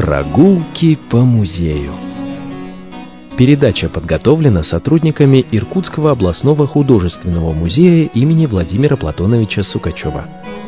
Прогулки по музею. Передача подготовлена сотрудниками Иркутского областного художественного музея имени Владимира Платоновича Сукачева.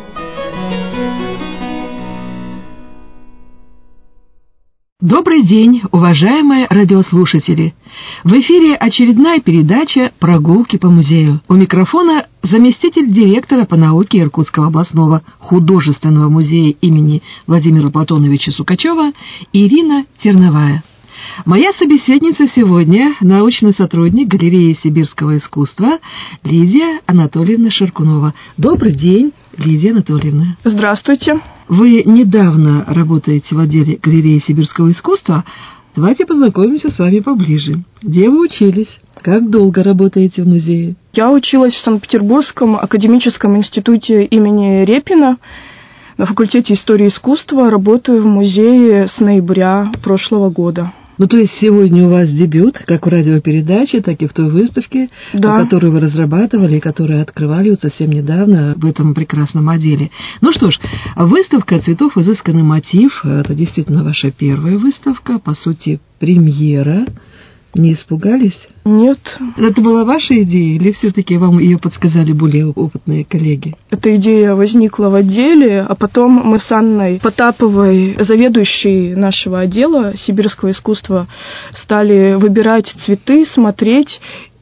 Добрый день, уважаемые радиослушатели! В эфире очередная передача «Прогулки по музею». У микрофона заместитель директора по науке Иркутского областного художественного музея имени Владимира Платоновича Сукачева Ирина Терновая. Моя собеседница сегодня – научный сотрудник галереи сибирского искусства Лидия Анатольевна Ширкунова. Добрый день, Лидия Анатольевна. Здравствуйте. Вы недавно работаете в отделе галереи сибирского искусства. Давайте познакомимся с вами поближе. Где вы учились? Как долго работаете в музее? Я училась в Санкт-Петербургском академическом институте имени Репина на факультете истории искусства. Работаю в музее с ноября прошлого года. То есть сегодня у вас дебют, как в радиопередаче, так и в той выставке, да, которую вы разрабатывали и которую открывали вот совсем недавно в этом прекрасном отделе. Ну что ж, выставка «Цветов изысканный мотив» — это действительно ваша первая выставка, по сути, премьера. Не испугались? Нет. Это была ваша идея или все-таки вам ее подсказали более опытные коллеги? Эта идея возникла в отделе, а потом мы с Анной Потаповой, заведующей нашего отдела сибирского искусства, стали выбирать цветы, смотреть.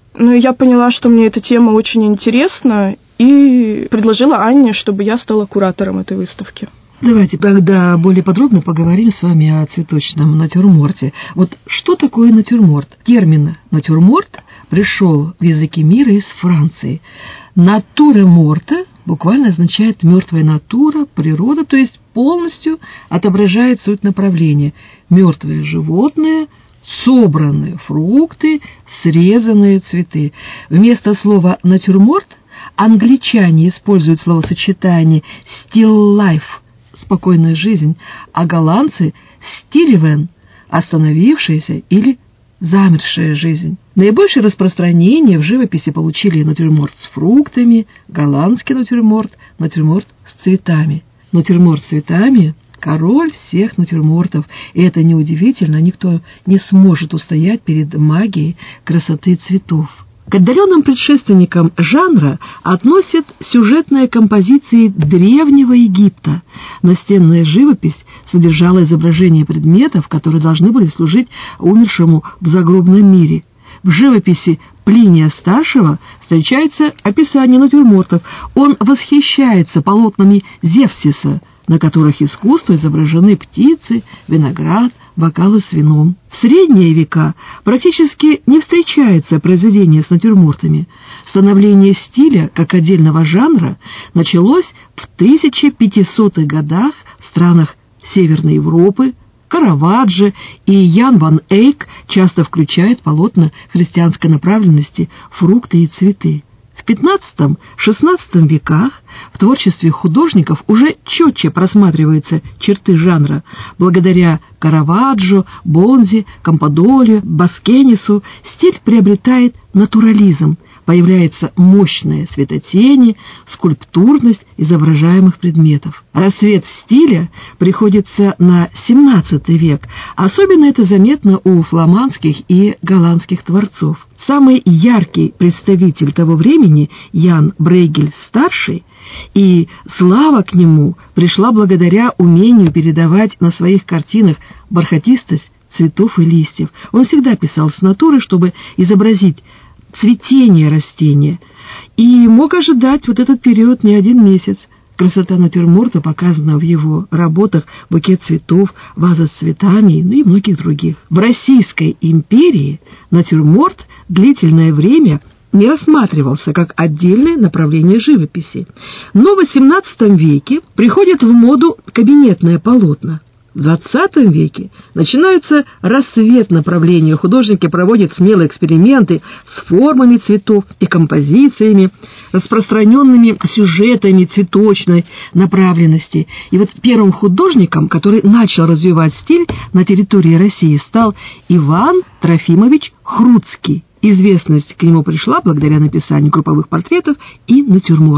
Я поняла, что мне эта тема очень интересна, и предложила Анне, чтобы я стала куратором этой выставки. Давайте тогда более подробно поговорим с вами о цветочном натюрморте. Вот что такое натюрморт? Термин «натюрморт» пришел в языке мира из Франции. «Натура морта» буквально означает «мертвая натура», «природа», то есть полностью отображает суть направления. Мертвое животное, собранные фрукты, срезанные цветы. Вместо слова «натюрморт» англичане используют словосочетание «still life» — спокойная жизнь, а голландцы — стилевен — остановившаяся или замершая жизнь. Наибольшее распространение в живописи получили натюрморт с фруктами, голландский натюрморт, натюрморт с цветами. Натюрморт с цветами — король всех натюрмортов, и это неудивительно, никто не сможет устоять перед магией красоты цветов. К отдаленным предшественникам жанра относят сюжетные композиции Древнего Египта. Настенная живопись содержала изображения предметов, которые должны были служить умершему в загробном мире. В живописи Плиния Старшего встречается описание натюрмортов. Он восхищается полотнами Зевсиса, на которых искусство изображены птицы, виноград, бокалы с вином. В средние века практически не встречается произведение с натюрмортами. Становление стиля как отдельного жанра началось в 1500-х годах в странах Северной Европы. Караваджо и Ян ван Эйк часто включают полотна христианской направленности, фрукты и цветы. В XV-XVI веках в творчестве художников уже четче просматриваются черты жанра. Благодаря Караваджо, Бонзи, Кампадоле, Баскенису стиль приобретает натурализм, появляется мощная светотени, скульптурность изображаемых предметов. Рассвет стиля приходится на XVII век, особенно это заметно у фламандских и голландских творцов. Самый яркий представитель того времени Ян Брейгель-старший, и слава к нему пришла благодаря умению передавать на своих картинах бархатистость цветов и листьев. Он всегда писал с натуры, чтобы изобразить цветение растения, и мог ожидать вот этот период не один месяц. Красота натюрморта показана в его работах «Букет цветов», «Ваза с цветами» и многих других. В Российской империи натюрморт длительное время не рассматривался как отдельное направление живописи. Но в XVIII веке приходят в моду кабинетные полотна. В XX веке начинается рассвет направления. Художники проводят смелые эксперименты с формами цветов и композициями, распространенными сюжетами цветочной направленности. И вот первым художником, который начал развивать стиль на территории России, стал Иван Трофимович Хруцкий. Известность к нему пришла благодаря написанию групповых портретов и натюрмортов.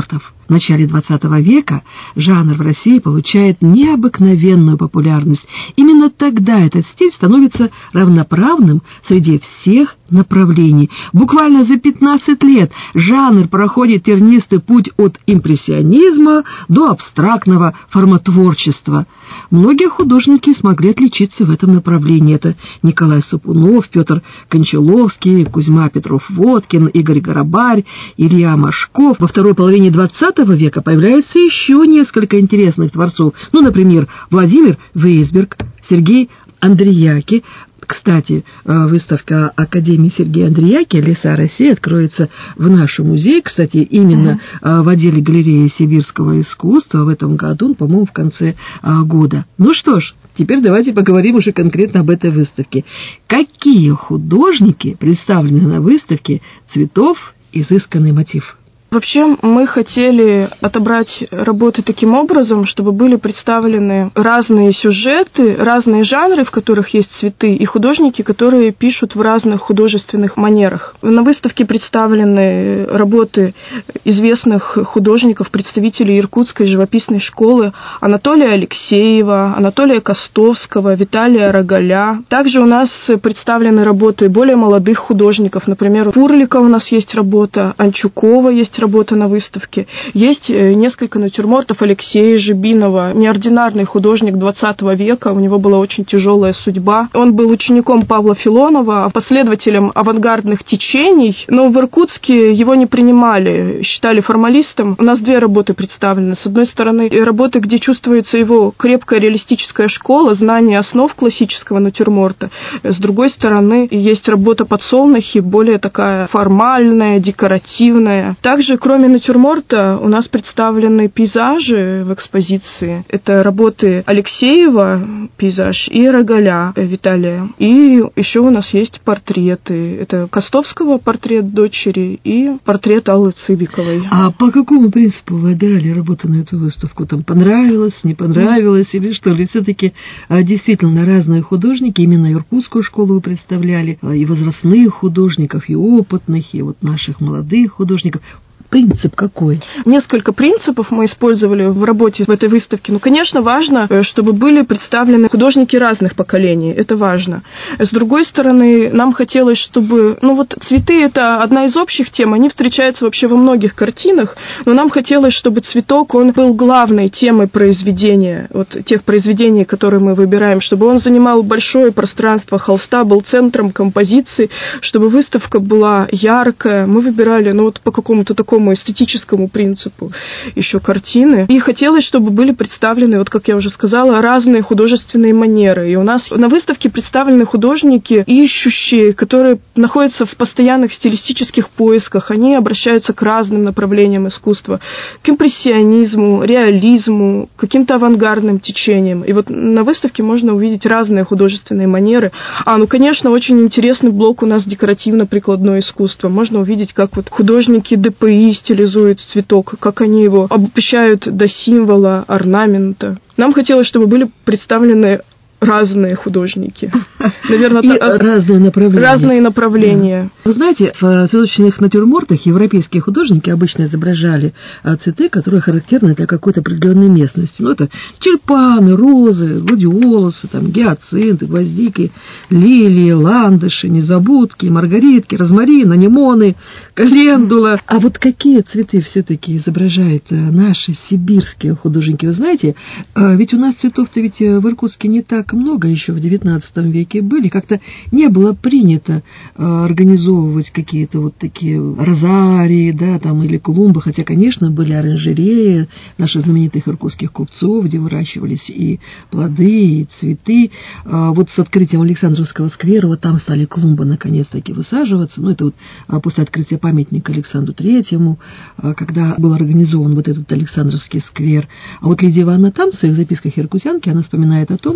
В начале XX века жанр в России получает необыкновенную популярность. Именно тогда этот стиль становится равноправным среди всех направлений. Буквально за 15 лет жанр проходит тернистый путь от импрессионизма до абстрактного формотворчества. Многие художники смогли отличиться в этом направлении. Это Николай Сапунов, Петр Кончаловский, Кузьма Петров-Водкин, Игорь Горобарь, Илья Машков. Во второй половине XX века появляется еще несколько интересных творцов. Например, Владимир Вейсберг, Сергей Андреяки. Кстати, выставка Академии Сергея Андреяки «Леса России» откроется в нашем музее. Кстати, именно в отделе галереи сибирского искусства в этом году, по-моему, в конце года. Ну что ж, теперь давайте поговорим уже конкретно об этой выставке. Какие художники представлены на выставке «Цветов. Изысканный мотив»? Вообще, мы хотели отобрать работы таким образом, чтобы были представлены разные сюжеты, разные жанры, в которых есть цветы, и художники, которые пишут в разных художественных манерах. На выставке представлены работы известных художников, представителей Иркутской живописной школы: Анатолия Алексеева, Анатолия Костовского, Виталия Рогаля. Также у нас представлены работы более молодых художников. Например, у Пурлика у нас есть работа, Анчукова есть работа на выставке. Есть несколько натюрмортов Алексея Жибинова, неординарный художник 20 века, у него была очень тяжелая судьба. Он был учеником Павла Филонова, последователем авангардных течений, но в Иркутске его не принимали, считали формалистом. У нас две работы представлены. С одной стороны, работы, где чувствуется его крепкая реалистическая школа, знание основ классического натюрморта. С другой стороны, есть работа «Подсолнухи», более такая формальная, декоративная. Также, кроме натюрморта, у нас представлены пейзажи в экспозиции. Это работы Алексеева, пейзаж, и Рогаля Виталия. И еще у нас есть портреты. Это Костовского портрет дочери и портрет Аллы Цыбиковой. А по какому принципу вы отбирали работу на эту выставку? Там понравилось, не понравилось или что? Или все-таки действительно разные художники, именно Иркутскую школу вы представляли, и возрастных художников, и опытных, и вот наших молодых художников? Принцип какой? Несколько принципов мы использовали в работе в этой выставке. Конечно, важно, чтобы были представлены художники разных поколений. Это важно. С другой стороны, нам хотелось, чтобы... цветы — это одна из общих тем, они встречаются вообще во многих картинах, но нам хотелось, чтобы цветок, он был главной темой произведения, тех произведений, которые мы выбираем, чтобы он занимал большое пространство холста, был центром композиции, чтобы выставка была яркая. Мы выбирали, по какому-то такому эстетическому принципу еще картины. И хотелось, чтобы были представлены, как я уже сказала, разные художественные манеры. И у нас на выставке представлены художники, ищущие, которые находятся в постоянных стилистических поисках. Они обращаются к разным направлениям искусства, к импрессионизму, реализму, к каким-то авангардным течениям. И на выставке можно увидеть разные художественные манеры. Конечно, очень интересный блок у нас декоративно-прикладное искусство. Можно увидеть, как художники ДПИ стилизуют цветок, как они его обобщают до символа, орнамента. Нам хотелось, чтобы были представлены разные художники. Наверное, разные направления. Вы знаете, в цветочных натюрмортах европейские художники обычно изображали цветы, которые характерны для какой-то определенной местности. Это тюльпаны, розы, гладиолусы, гиацинты, гвоздики, лилии, ландыши, незабудки, маргаритки, розмарин, анемоны, календула. А какие цветы все-таки изображают наши сибирские художники? Вы знаете, ведь у нас цветов-то в Иркутске не так много еще в XIX веке были. Как-то не было принято организовывать какие-то такие розарии, или клумбы, хотя, конечно, были оранжереи наших знаменитых иркутских купцов, где выращивались и плоды, и цветы. С открытием Александровского сквера там стали клумбы наконец-таки высаживаться. Это после открытия памятника Александру Третьему, когда был организован этот Александровский сквер. А Лидия Ивановна там в своих записках иркутянки, она вспоминает о том, как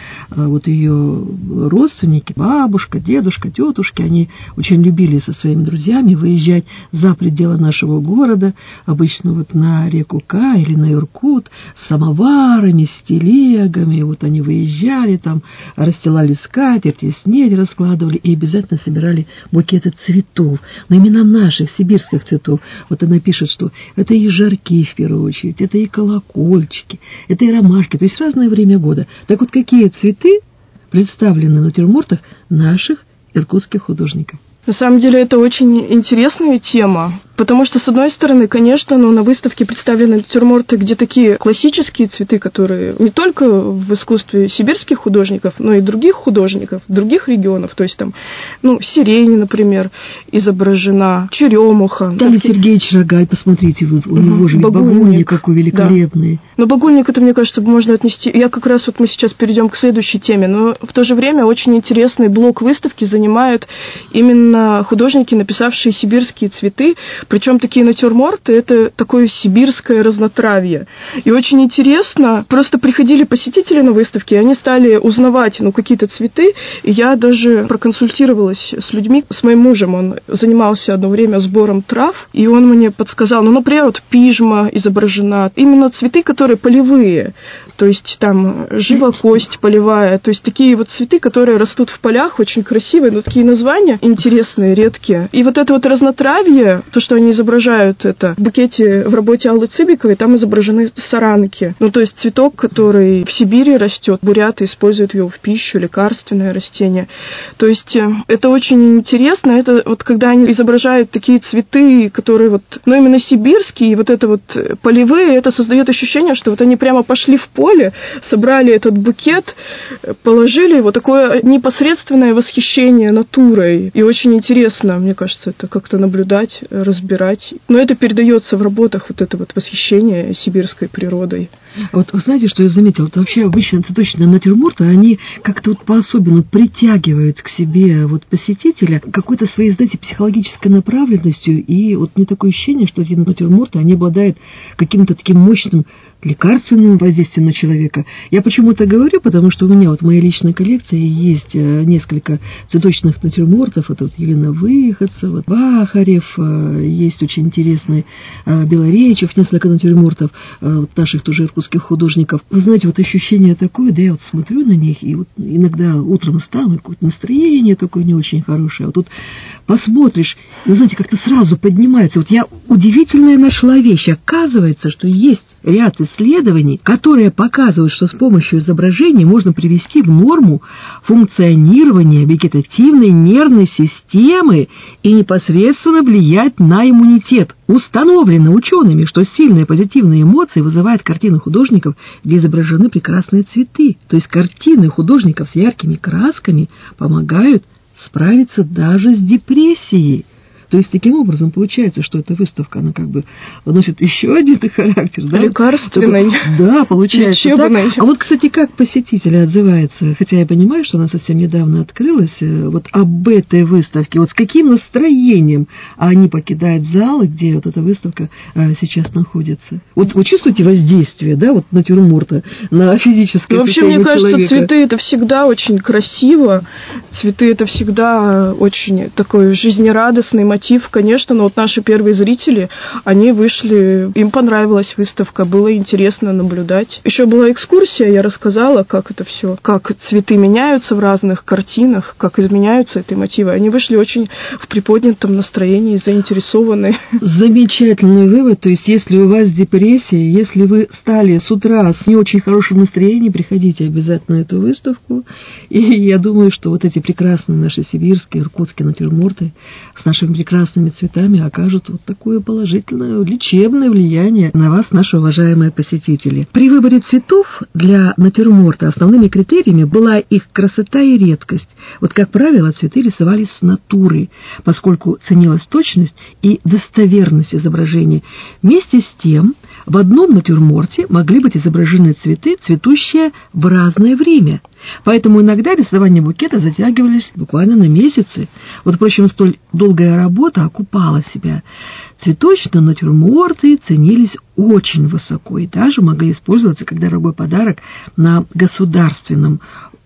вот ее родственники, бабушка, дедушка, тетушки, они очень любили со своими друзьями выезжать за пределы нашего города, обычно вот на реку Ка или на Иркут, с самоварами, с телегами, вот они выезжали, там расстилали скатерти, снедь раскладывали и обязательно собирали букеты цветов, но именно наших, сибирских цветов. Вот она пишет, что это и жарки, в первую очередь, это и колокольчики, это и ромашки, то есть разное время года. Так вот, какие цветы представлены в натюрмортах наших иркутских художников? На самом деле это очень интересная тема, потому что, с одной стороны, конечно, на выставке представлены натюрморты, где такие классические цветы, которые не только в искусстве сибирских художников, но и других художников, других регионов, то есть там, сирень, например, изображена, черемуха. Там Сергеевич Рогаль, посмотрите, у него же багульник какой великолепный. Да. Но багульник, это, мне кажется, можно отнести... Я как раз вот мы сейчас перейдем к следующей теме, но в то же время очень интересный блок выставки занимают именно художники, написавшие сибирские цветы, причем такие натюрморты, это такое сибирское разнотравье. И очень интересно, просто приходили посетители на выставке, и они стали узнавать, какие-то цветы, и я даже проконсультировалась с людьми, с моим мужем, он занимался одно время сбором трав, и он мне подсказал, например, вот пижма изображена, именно цветы, которые полевые, то есть там живокость полевая, то есть такие вот цветы, которые растут в полях, очень красивые, но такие названия интересные, редкие. И вот это вот разнотравье, то, что они изображают это в букете в работе Аллы Цыбиковой, там изображены саранки. То есть цветок, который в Сибири растет, буряты используют его в пищу, лекарственное растение. То есть это очень интересно, это вот когда они изображают такие цветы, которые вот, именно сибирские, и вот это вот полевые, это создает ощущение, что вот они прямо пошли в поле, собрали этот букет, положили его, такое непосредственное восхищение натурой. И очень интересно, мне кажется, это как-то наблюдать, разбирать. Но это передается в работах, вот это вот восхищение сибирской природой. Вот вы знаете, что я заметила? Это вообще обычно цветочные натюрморты, они как-то вот по-особенному притягивают к себе вот посетителя какой-то своей, знаете, психологической направленностью. И вот мне такое ощущение, что эти натюрморты, они обладают каким-то таким мощным лекарственным воздействием на человека. Я почему-то говорю, потому что у меня вот в моей личной коллекции есть несколько цветочных натюрмортов. Это вот Елена Выходцева, Бахарев, есть очень интересный Белоречев, несколько натюрмортов наших тоже иркутских художников. Вы знаете, вот ощущение такое, да, я вот смотрю на них, и вот иногда утром встану, какое-то настроение такое не очень хорошее. Вот тут посмотришь, и, знаете, как-то сразу поднимается. Вот я удивительная нашла вещь. Оказывается, что есть ряд исследований, которые показывают, что с помощью изображений можно привести в норму функционирование вегетативной нервной системы и непосредственно влиять на иммунитет. Установлено учеными, что сильные позитивные эмоции вызывают картины художников, где изображены прекрасные цветы. То есть картины художников с яркими красками помогают справиться даже с депрессией. То есть, таким образом, получается, что эта выставка, она как бы носит еще один характер, да? Лекарственный. Да, получается. Лечебный. А вот, кстати, как посетители отзываются? Хотя я понимаю, что она совсем недавно открылась. Вот об этой выставке, вот с каким настроением они покидают залы, где вот эта выставка сейчас находится? Вот вы чувствуете воздействие, да, вот натюрморта на физическое вообще, мне кажется, человека? Цветы — это всегда очень красиво. Цветы — это всегда очень такой жизнерадостный мотив, конечно, но вот наши первые зрители, они вышли, им понравилась выставка, было интересно наблюдать. Еще была экскурсия, я рассказала, как это все, как цветы меняются в разных картинах, как изменяются эти мотивы. Они вышли очень в приподнятом настроении, заинтересованы. Замечательный вывод, то есть если у вас депрессия, если вы стали с утра с не очень хорошим настроением, приходите обязательно на эту выставку, и я думаю, что вот эти прекрасные наши сибирские, иркутские натюрморты с нашими прекрасными цветами окажут вот такое положительное, лечебное влияние на вас, наши уважаемые посетители. При выборе цветов для натюрморта основными критериями была их красота и редкость. Вот, как правило, цветы рисовались с натуры, поскольку ценилась точность и достоверность изображения. Вместе с тем, в одном натюрморте могли быть изображены цветы, цветущие в разное время. Поэтому иногда рисование букета затягивались буквально на месяцы. Вот, впрочем, столь долгая работа окупала себя. Цветочные натюрморты ценились очень высоко и даже могли использоваться как дорогой подарок на государственном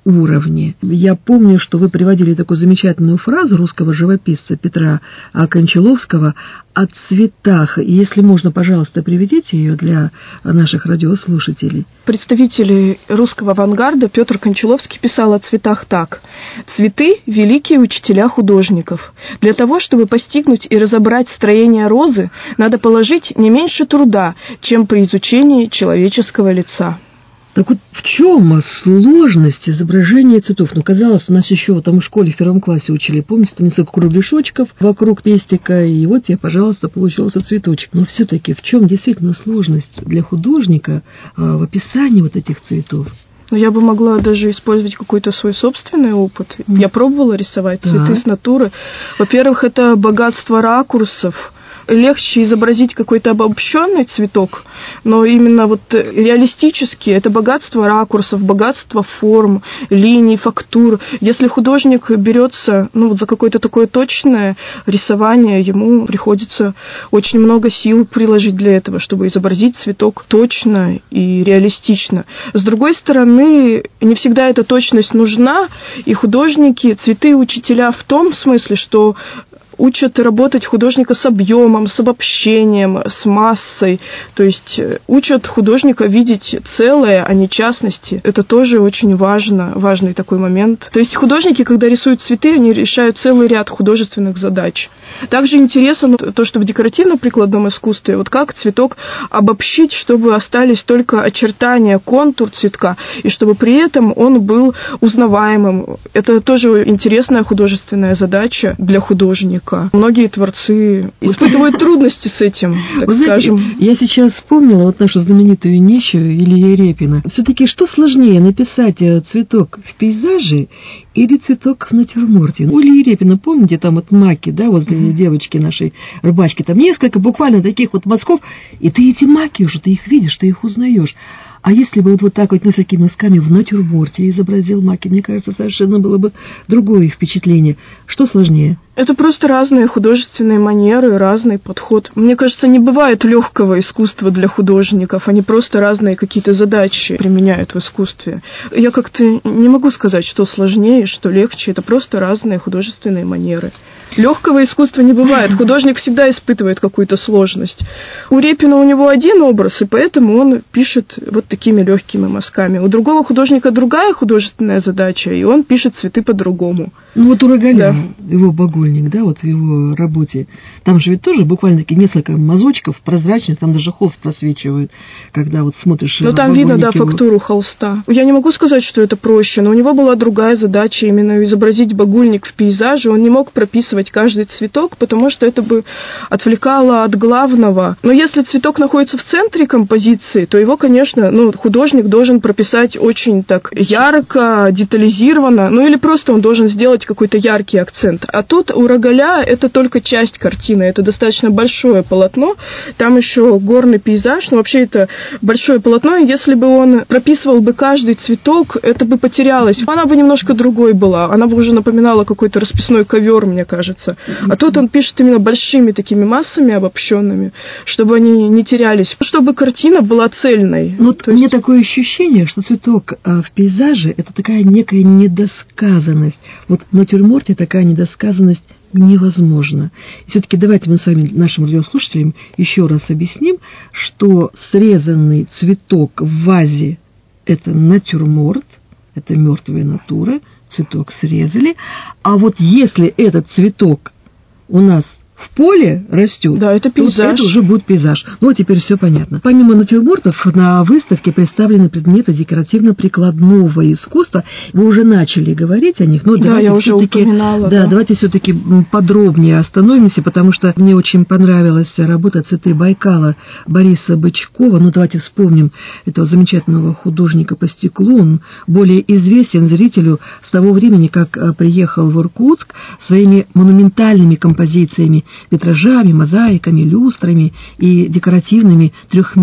уровне. Я помню, что вы приводили такую замечательную фразу русского живописца Петра Кончаловского о цветах. И если можно, пожалуйста, приведите ее для наших радиослушателей. Представитель русского авангарда Петр Кончаловский писал о цветах так: «Цветы – великие учителя художников. Для того, чтобы постигнуть и разобрать строение розы, надо положить не меньше труда, чем при изучении человеческого лица». Так вот, в чем сложность изображения цветов? Ну, казалось, у нас еще там в школе в 1 классе учили, помните, там несколько кругляшочков вокруг пестика, и вот тебе, пожалуйста, получился цветочек. Но все-таки в чем действительно сложность для художника в описании вот этих цветов? Но я бы могла даже использовать какой-то свой собственный опыт. Я пробовала рисовать цветы с натуры. Во-первых, это богатство ракурсов. Легче изобразить какой-то обобщенный цветок, но именно вот реалистически это богатство ракурсов, богатство форм, линий, фактур. Если художник берется за какое-то такое точное рисование, ему приходится очень много сил приложить для этого, чтобы изобразить цветок точно и реалистично. С другой стороны, не всегда эта точность нужна, и художники, цветы учителя в том смысле, что учат работать художника с объемом, с обобщением, с массой. То есть учат художника видеть целое, а не частности. Это тоже очень важный такой момент. То есть художники, когда рисуют цветы, они решают целый ряд художественных задач. Также интересно то, что в декоративно-прикладном искусстве, вот как цветок обобщить, чтобы остались только очертания, контур цветка, и чтобы при этом он был узнаваемым. Это тоже интересная художественная задача для художника. Многие творцы испытывают трудности с этим, так скажем. Я сейчас вспомнила вот нашу знаменитую нищую Илью Репина. Все-таки что сложнее, написать цветок в пейзаже или цветок в натюрморте? У Ильи Репина, помните, там вот маки, да, возле девочки нашей рыбачки, там несколько буквально таких вот мазков, и ты эти маки уже, ты их видишь, ты их узнаешь. А если бы вот так вот несколькими мазками в натюрморте изобразил маки, мне кажется, совершенно было бы другое впечатление. Что сложнее? Это просто разные художественные манеры, разный подход. Мне кажется, не бывает легкого искусства для художников, они просто разные какие-то задачи применяют в искусстве. Я как-то не могу сказать, что сложнее, что легче, это просто разные художественные манеры. Легкого искусства не бывает, художник всегда испытывает какую-то сложность. У Репина у него один образ, и поэтому он пишет вот такими легкими мазками. У другого художника другая художественная задача, и он пишет цветы по-другому. Ну вот у Рогаля, его багульник, да, вот в его работе, там же ведь тоже буквально такие несколько мазочков прозрачных, там даже холст просвечивает, когда вот смотришь. Ну там видно, да, фактуру холста. Я не могу сказать, что это проще, но у него была другая задача, именно изобразить багульник в пейзаже. Он не мог прописывать каждый цветок, потому что это бы отвлекало от главного. Но если цветок находится в центре композиции, то его, конечно, художник должен прописать очень так ярко, детализированно, или просто он должен сделать какой-то яркий акцент. А тут у Рогаля это только часть картины, это достаточно большое полотно, там еще горный пейзаж, вообще это большое полотно, и если бы он прописывал бы каждый цветок, это бы потерялось. Она бы немножко другой была, она бы уже напоминала какой-то расписной ковер, мне кажется. А тут он пишет именно большими такими массами обобщенными, чтобы они не терялись, чтобы картина была цельной. Мне такое ощущение, что цветок в пейзаже это такая некая недосказанность. Вот в натюрморте такая недосказанность невозможна. И все-таки давайте мы с вами, нашим радиослушателям, еще раз объясним, что срезанный цветок в вазе – это натюрморт, это мертвая натура, цветок срезали, а вот если этот цветок у нас в поле растет, да, это пейзаж. То это уже будет пейзаж. Теперь все понятно. Помимо натюрмортов на выставке представлены предметы декоративно-прикладного искусства. Вы уже начали говорить о них, но я уже упоминала. Давайте все-таки подробнее остановимся, потому что мне очень понравилась работа «Цветы Байкала» Бориса Бычкова. Давайте вспомним этого замечательного художника по стеклу. Он более известен зрителю с того времени, как приехал в Иркутск своими монументальными композициями, витражами, мозаиками, люстрами и декоративными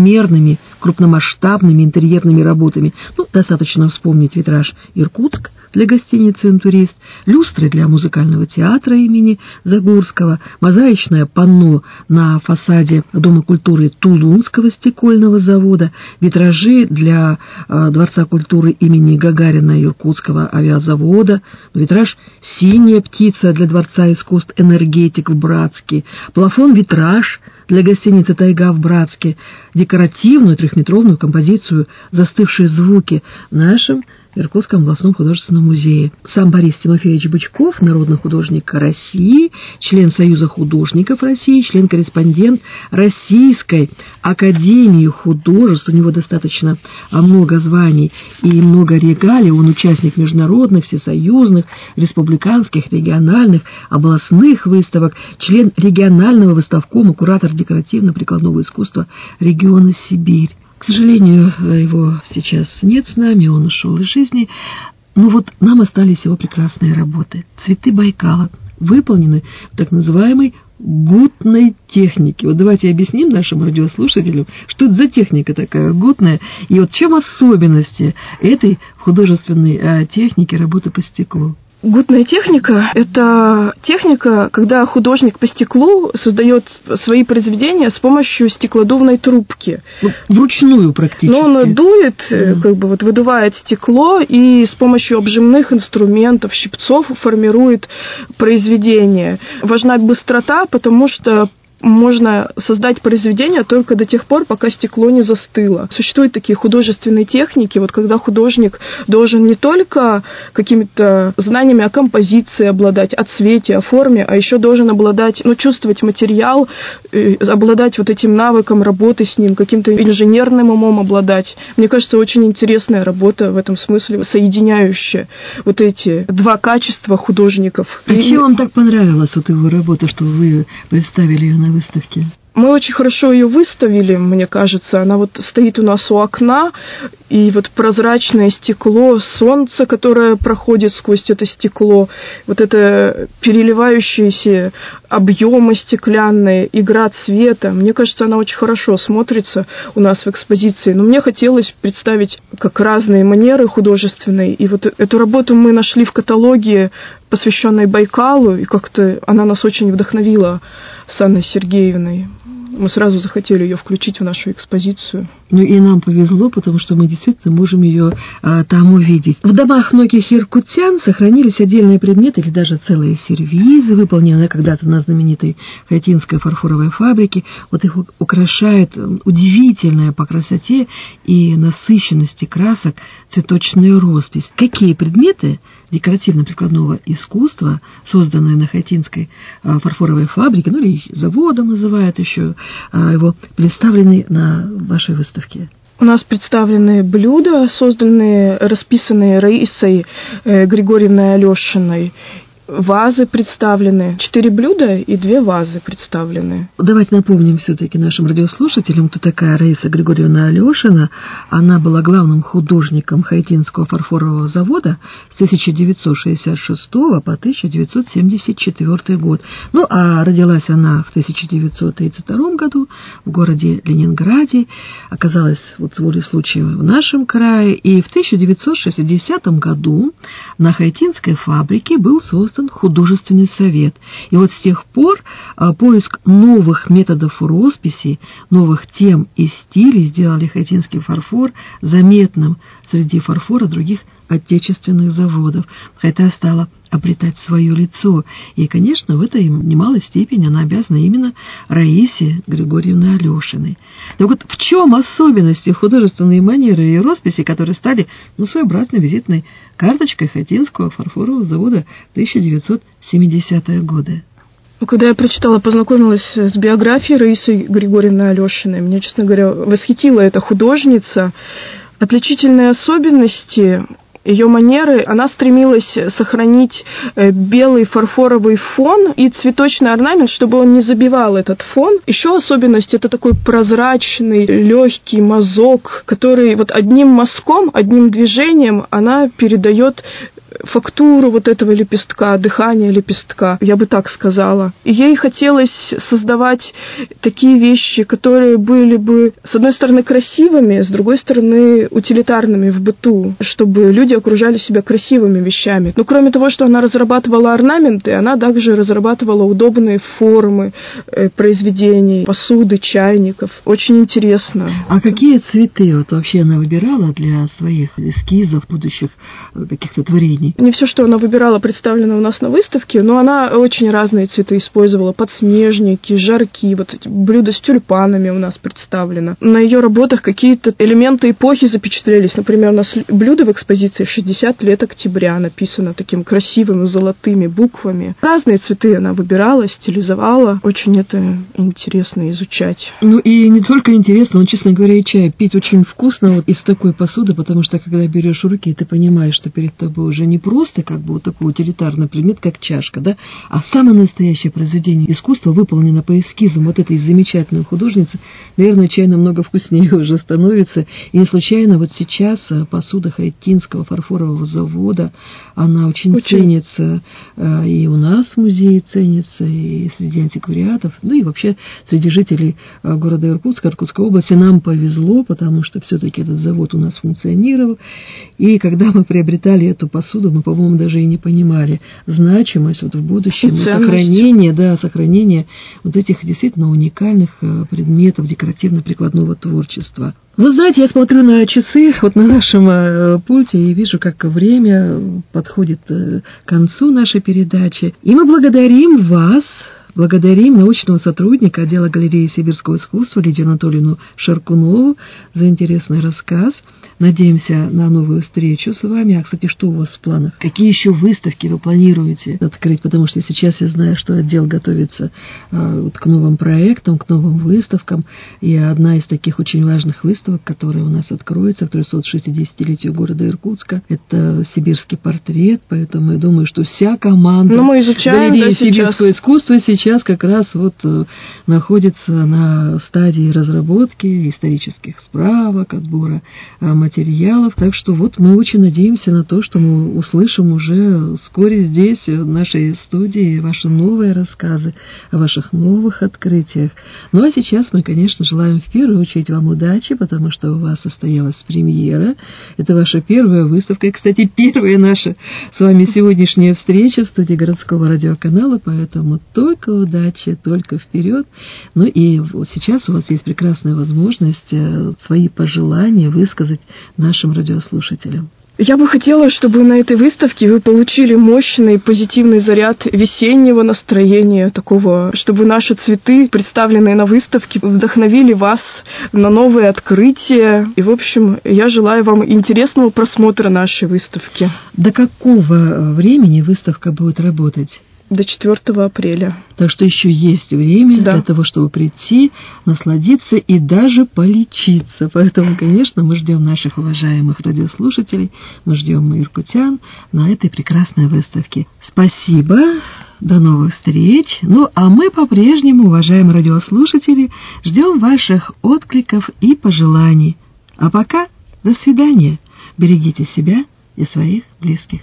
трехмерными крупномасштабными интерьерными работами. Достаточно вспомнить витраж «Иркутск», для гостиницы «Интурист», люстры для музыкального театра имени Загорского, мозаичное панно на фасаде Дома культуры Тулунского стекольного завода, витражи для Дворца культуры имени Гагарина Иркутского авиазавода, витраж «Синяя птица» для Дворца искусств «Энергетик» в Братске, плафон-витраж для гостиницы «Тайга» в Братске, декоративную трехметровую композицию «Застывшие звуки» в нашем Иркутском областном художественном музее. Сам Борис Тимофеевич Бычков, народный художник России, член Союза художников России, член-корреспондент Российской академии художеств. У него достаточно много званий и много регалий. Он участник международных, всесоюзных, республиканских, региональных, областных выставок, член регионального выставкома, куратор декоративно-прикладного искусства региона Сибирь. К сожалению, его сейчас нет с нами, он ушел из жизни. Но вот нам остались его прекрасные работы. «Цветы Байкала» выполнены в так называемой гутной технике. Вот давайте объясним нашим радиослушателям, что это за техника такая гутная, и вот чем особенности этой художественной техники работы по стеклу. Гутная техника – это техника, когда художник по стеклу создает свои произведения с помощью стеклодувной трубки. Вручную практически. Но он дует, выдувает стекло и с помощью обжимных инструментов, щипцов формирует произведение. Важна быстрота, потому что можно создать произведение только до тех пор, пока стекло не застыло. Существуют такие художественные техники, вот когда художник должен не только какими-то знаниями о композиции обладать, о цвете, о форме, а еще должен обладать, чувствовать материал, обладать вот этим навыком работы с ним, каким-то инженерным умом обладать. Мне кажется, очень интересная работа в этом смысле, соединяющая вот эти два качества художников. А чем вам так понравилась вот его работа, что вы представили ее на выставке? Мы очень хорошо ее выставили, мне кажется. Она вот стоит у нас у окна, и вот прозрачное стекло, солнце, которое проходит сквозь это стекло, вот это переливающиеся объемы стеклянные, игра цвета. Мне кажется, она очень хорошо смотрится у нас в экспозиции. Но мне хотелось представить как разные манеры художественные. И вот эту работу мы нашли в каталоге, посвященной Байкалу, и как-то она нас очень вдохновила с Анной Сергеевной. Мы сразу захотели ее включить в нашу экспозицию. И нам повезло, потому что мы действительно можем ее там увидеть. В домах многих иркутян сохранились отдельные предметы или даже целые сервизы, выполненные когда-то на знаменитой Хайтинской фарфоровой фабрике. Вот их украшает удивительная по красоте и насыщенности красок цветочная роспись. Какие предметы декоративно-прикладного искусства, созданные на Хайтинской фарфоровой фабрике, или заводом называют еще его, представлены на вашей выставке? У нас представлены блюда, созданные, расписанные Раисой Григорьевной Алешиной. Вазы представлены. 4 блюда и 2 вазы представлены. Давайте напомним все-таки нашим радиослушателям, кто такая Раиса Григорьевна Алешина. Она была главным художником Хайтинского фарфорового завода с 1966 по 1974 год. А родилась она в 1932 году в городе Ленинграде. Оказалась с волей случая в нашем крае. И в 1960 году на Хайтинской фабрике был создан художественный совет. И вот с тех пор поиск новых методов росписи, новых тем и стилей сделали хайтинский фарфор заметным среди фарфора других отечественных заводов. Хайта стала обретать свое лицо. И, конечно, в этой немалой степени она обязана именно Раисе Григорьевне Алешиной. Так вот, в чем особенности художественной манеры и росписи, которые стали своеобразной визитной карточкой Хайтинского фарфорового завода в 1970-е годы? Когда я познакомилась с биографией Раисы Григорьевны Алешиной, меня, честно говоря, восхитила эта художница. Отличительные особенности ее манеры, она стремилась сохранить белый фарфоровый фон и цветочный орнамент, чтобы он не забивал этот фон. Еще особенность — это такой прозрачный, легкий мазок, который одним мазком, одним движением она передает фактуру вот этого лепестка, дыхание лепестка, я бы так сказала. И ей хотелось создавать такие вещи, которые были бы, с одной стороны, красивыми, с другой стороны, утилитарными в быту, чтобы люди окружали себя красивыми вещами. Но кроме того, что она разрабатывала орнаменты, она также разрабатывала удобные формы произведений, посуды, чайников. Очень интересно. А какие цветы вот вообще она выбирала для своих эскизов, будущих каких-то творений? Не все, что она выбирала, представлено у нас на выставке, но она очень разные цветы использовала. Подснежники, жарки, вот эти блюда с тюльпанами у нас представлено. На ее работах какие-то элементы эпохи запечатлелись. Например, у нас блюдо в экспозиции 60 лет октября написано таким красивыми золотыми буквами. Разные цветы она выбирала, стилизовала. Очень это интересно изучать. Ну и не только интересно, но, честно говоря, и чай пить очень вкусно вот из такой посуды, потому что когда берешь в руки, ты понимаешь, что перед тобой уже не просто как бы вот такой утилитарный предмет, как чашка, да, а самое настоящее произведение искусства выполнено по эскизам вот этой замечательной художницы. Наверное, чай намного вкуснее уже становится. И не случайно вот сейчас посуда Хайтинского фарфорового завода, она очень ценится и у нас в музее ценится, и среди антиквариатов, ну и вообще среди жителей города Иркутска, Иркутской области. Нам повезло, потому что все-таки этот завод у нас функционировал. И когда мы приобретали эту посуду, мы, по-моему, даже и не понимали значимость вот в будущем сохранение вот этих действительно уникальных предметов декоративно-прикладного творчества. Вы знаете, я смотрю на часы вот на нашем пульте и вижу, как время подходит к концу нашей передачи. И мы благодарим вас, благодарим научного сотрудника отдела галереи сибирского искусства Лидию Анатольевну Шаркунову за интересный рассказ. Надеемся на новую встречу с вами. А, кстати, что у вас в планах? Какие еще выставки вы планируете открыть? Потому что сейчас я знаю, что отдел готовится вот к новым проектам, к новым выставкам. И одна из таких очень важных выставок, которая у нас откроется к 360-летию города Иркутска, это сибирский портрет. Поэтому я думаю, что вся команда галереи сибирского искусства сейчас как раз вот находится на стадии разработки исторических справок, отбора материалов, так что вот мы очень надеемся на то, что мы услышим уже вскоре здесь, в нашей студии, ваши новые рассказы о ваших новых открытиях. Ну а сейчас мы, конечно, желаем в первую очередь вам удачи, потому что у вас состоялась премьера. Это ваша первая выставка, и, кстати, первая наша с вами сегодняшняя встреча в студии городского радиоканала, поэтому только удачи, только вперед. Ну и вот сейчас у вас есть прекрасная возможность свои пожелания высказать нашим радиослушателям. Я бы хотела, чтобы на этой выставке вы получили мощный позитивный заряд весеннего настроения такого, чтобы наши цветы, представленные на выставке, вдохновили вас на новые открытия. И, в общем, я желаю вам интересного просмотра нашей выставки. До какого времени выставка будет работать? До 4 апреля. Так что еще есть время для того, чтобы прийти, насладиться и даже полечиться. Поэтому, конечно, мы ждем наших уважаемых радиослушателей, мы ждем иркутян на этой прекрасной выставке. Спасибо, до новых встреч. Ну, а мы по-прежнему, уважаемые радиослушатели, ждем ваших откликов и пожеланий. А пока, до свидания. Берегите себя и своих близких.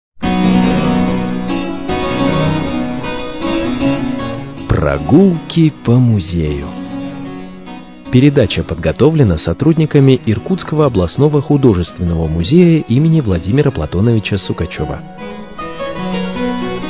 Прогулки по музею. Передача подготовлена сотрудниками Иркутского областного художественного музея имени Владимира Платоновича Сукачева.